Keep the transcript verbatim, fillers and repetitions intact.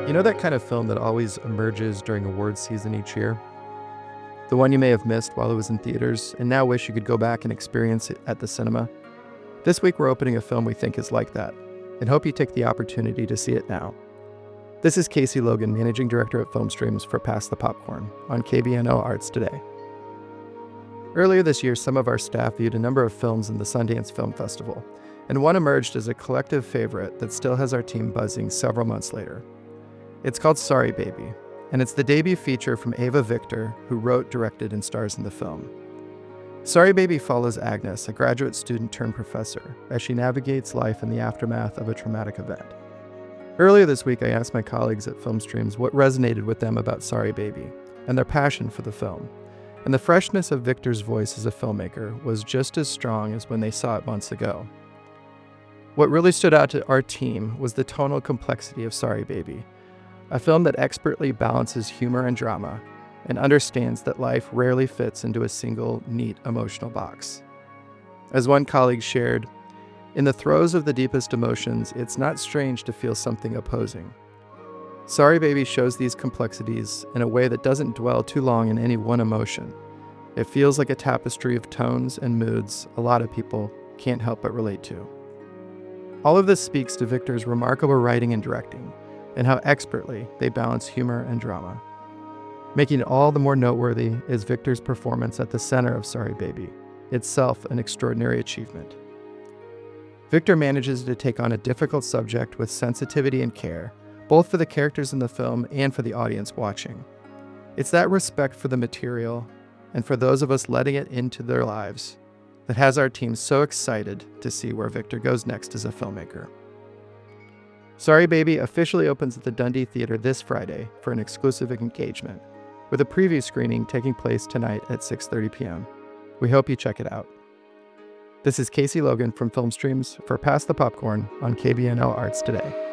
You know that kind of film that always emerges during awards season each year? The one you may have missed while it was in theaters and now wish you could go back and experience it at the cinema? This week we're opening a film we think is like that, and hope you take the opportunity to see it now. This is Casey Logan, Managing Director at Film Streams for Pass the Popcorn on K B N O Arts Today. Earlier this year, some of our staff viewed a number of films in the Sundance Film Festival, and one emerged as a collective favorite that still has our team buzzing several months later. It's called Sorry Baby, and it's the debut feature from Ava Victor, who wrote, directed, and stars in the film. Sorry Baby follows Agnes, a graduate student turned professor, as she navigates life in the aftermath of a traumatic event. Earlier this week, I asked my colleagues at Film Streams what resonated with them about Sorry Baby and their passion for the film. And the freshness of Victor's voice as a filmmaker was just as strong as when they saw it months ago. What really stood out to our team was the tonal complexity of Sorry Baby, a film that expertly balances humor and drama and understands that life rarely fits into a single, neat emotional box. As one colleague shared, in the throes of the deepest emotions, it's not strange to feel something opposing. Sorry Baby shows these complexities in a way that doesn't dwell too long in any one emotion. It feels like a tapestry of tones and moods a lot of people can't help but relate to. All of this speaks to Victor's remarkable writing and directing, and how expertly they balance humor and drama. Making it all the more noteworthy is Victor's performance at the center of Sorry Baby, itself an extraordinary achievement. Victor manages to take on a difficult subject with sensitivity and care, both for the characters in the film and for the audience watching. It's that respect for the material and for those of us letting it into their lives that has our team so excited to see where Victor goes next as a filmmaker. Sorry Baby officially opens at the Dundee Theater this Friday for an exclusive engagement, with a preview screening taking place tonight at six thirty p.m. We hope you check it out. This is Casey Logan from Film Streams for Pass the Popcorn on K B N O Arts Today.